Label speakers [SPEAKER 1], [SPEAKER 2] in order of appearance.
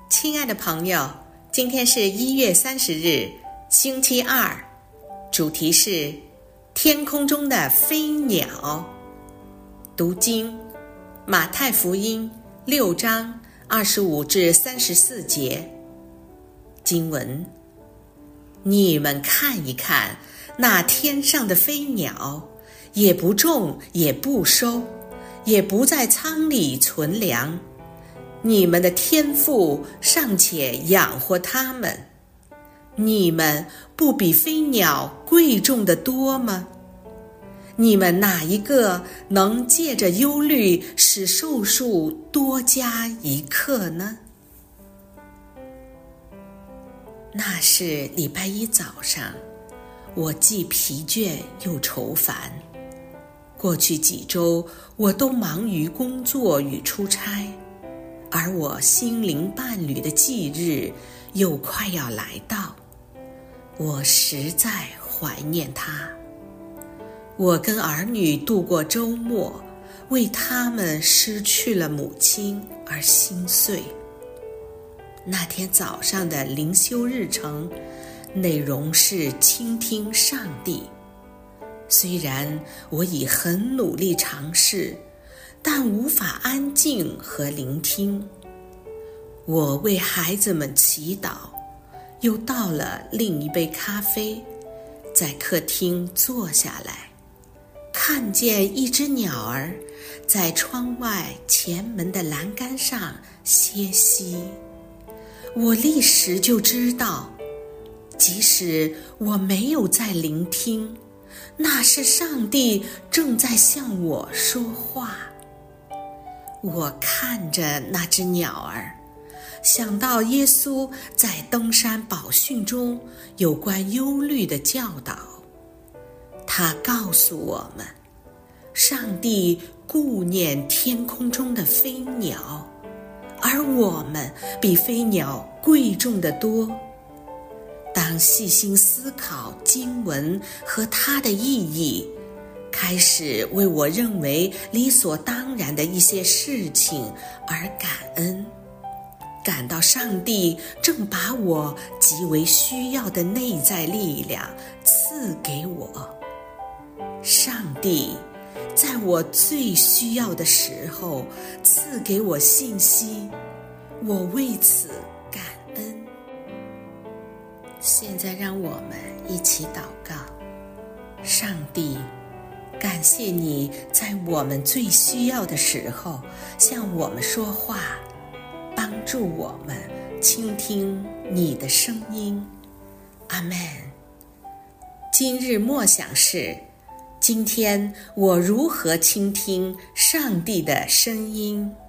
[SPEAKER 1] 亲爱的朋友，今天是1月30日，星期二，主题是天空中的飞鸟。读经，马太福音6章25至34节。经文：你们看一看，那天上的飞鸟，也不种，也不收，也不在仓里存粮，你们的天父尚且养活它们，你们不比飞鸟贵重得多吗？你们哪一个能借着忧虑使寿数多加一刻呢？那是礼拜一早上，我既疲倦又愁烦。过去几周，我都忙于工作与出差，而我心灵伴侣的忌日又快要来到，我实在怀念他。我跟儿女度过周末，为他们失去了母亲而心碎。那天早上的灵修日程内容是倾听上帝。虽然我已很努力尝试，但无法安静和聆听。我为孩子们祈祷，又倒了另一杯咖啡，在客厅坐下来，看见一只鸟儿在窗外前门的栏杆上歇息。我立时就知道，即使我没有在聆听，那是上帝正在向我说话。我看着那只鸟儿，想到耶稣在登山宝训中有关忧虑的教导。他告诉我们，上帝顾念天空中的飞鸟，而我们比飞鸟贵重得多。当细心思考经文和它的意义，开始为我认为理所当然的一些事情而感恩，感到上帝正把我极为需要的内在力量赐给我。上帝在我最需要的时候赐给我信息，我为此感恩。现在让我们一起祷告。上帝，感谢你在我们最需要的时候向我们说话，帮助我们倾听你的声音。阿们。今日默想是：今天我如何倾听上帝的声音？